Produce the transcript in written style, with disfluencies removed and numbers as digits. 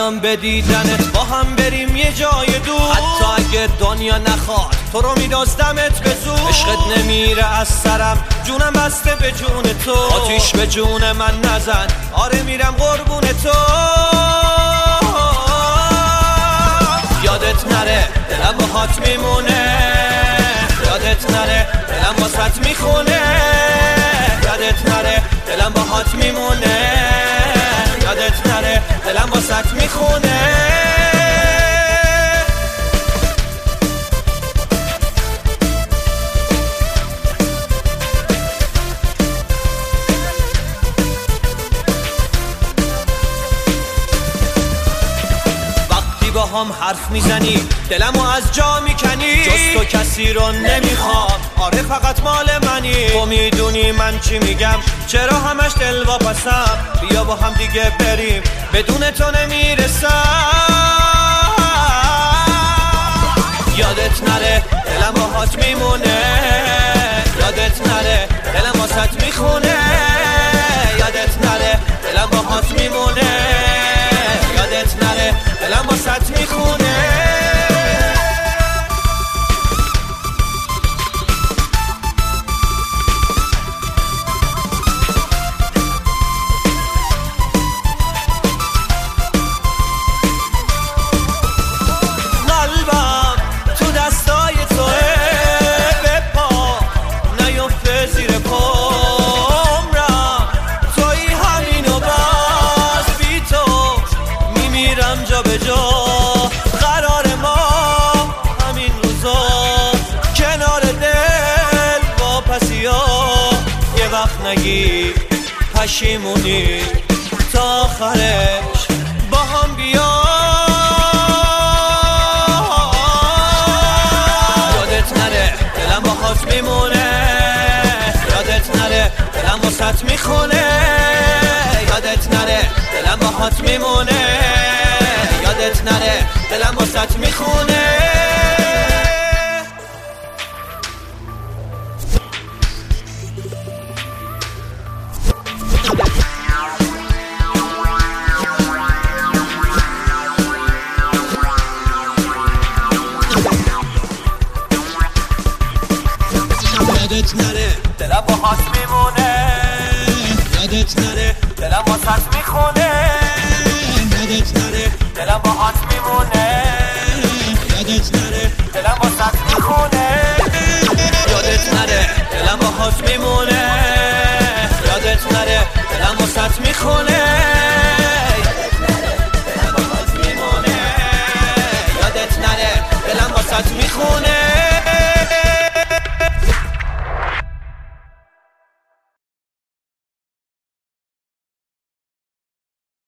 میام به دیدنت، با هم بریم یه جای دور. حتی اگه دنیا نخواد تو رو میدازدمت به زور. عشقت نمیره از سرم، جونم بسته به جون تو. آتیش به جون من نزن، آره میرم قربون تو. یادت نره دلم باهات میمونه، یادت نره دلم واسط میخونه. یادت نره دلم باهات میمونه، یادت نره دلم واسط میخونه. با هم حرف میزنی دلمو از جا میکنی. جز تو کسی رو نمیخوام، آره فقط مال منی. تو میدونی من چی میگم، چرا همش دل واپسم. بیا با هم دیگه بریم، بدون تو نمیرسم. یادت نره دلم باهات میمونه، یادت نره دلم واسط میخونه. یادت نره دلم باهات میمونه، یادت نره دلم واسط میخونه. قلبم تو دستای توه، بپا نیفته زیر پامرم. توی همینو باز بی تو میمیرم جا به جا. قرار ما همین روزا کنار دل با پسیا. یه وقت نگی پشیمونی، تا آخرش با هم بیا. یادت نره دلم باهات میمونه، یادت نره دلم واسط میخونه. یادت نره دلم باهات میمونه، یادت نره دلم واسط میخونه. یادت نره دلم باهات میمونه، یادت نره دلم واسط میخونه. یادت نره دلم باهات میمونه، یادت نره دلم واسط میخونه. یادت نره دلم باهات میمونه، یادت نره دلم واسط میخونه.